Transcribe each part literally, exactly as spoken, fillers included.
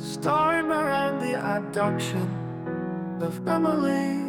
Starmer and the abduction of Emily.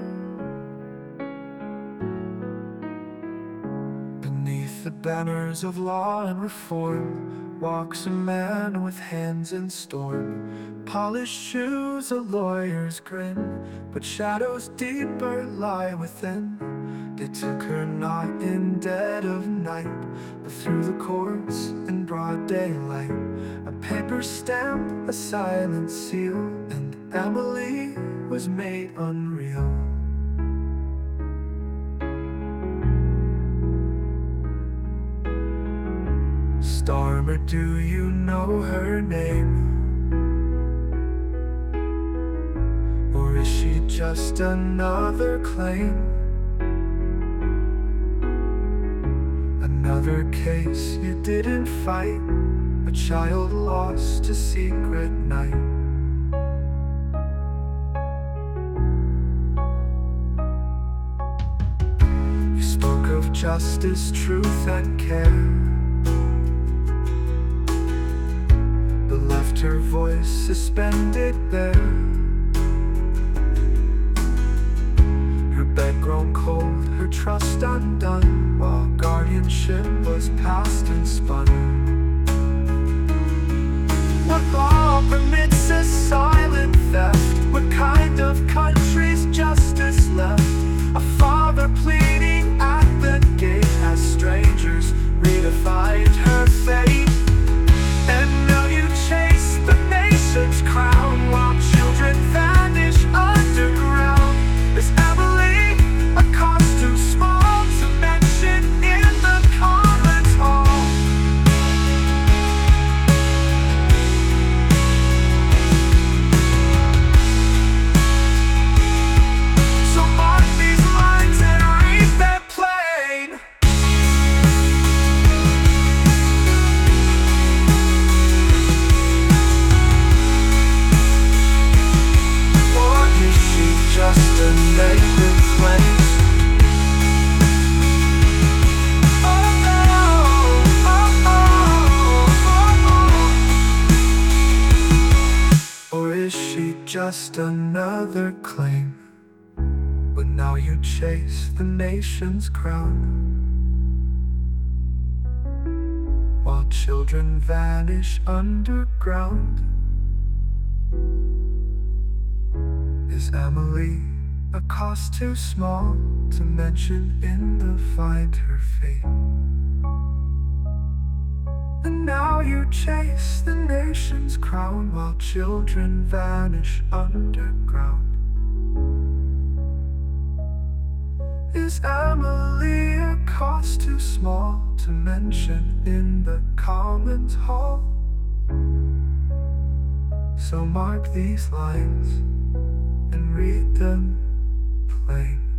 Beneath the banners of law and reform walks a man with hands in storm. Polished shoes, a lawyer's grin, but shadows deeper lie within. They took her not in dead of night, but through the courts in broad daylight. A paper stamp, a silent seal, and Emily was made unreal. Starmer, do you know her name? Or is she just another claim? Another case you didn't fight, a child lost to secret night. You spoke of justice, truth, and care, but left her voice suspended there. Her bed grown cold, her trust undone, while guardianship was passed and spun. What law permits a silent theft? What kind of country's justice left? A father pleading at the gate as strangers redefined her fate. And now you chase the nation's crown while children vanish underground. Is Emily a cause too small to mention in the comments hall? So mark these lines and read them plain. Or is she just a naked flame? Oh, oh, oh, oh, oh. Or is she just another claim? But now you chase the nation's crown, while children vanish underground. Is Emily a cost too small to mention in the Find Her Fate? And now you chase the nation's crown while children vanish underground. Is Emily a cost too small to mention in the comments hall? So mark these lines and read them plain.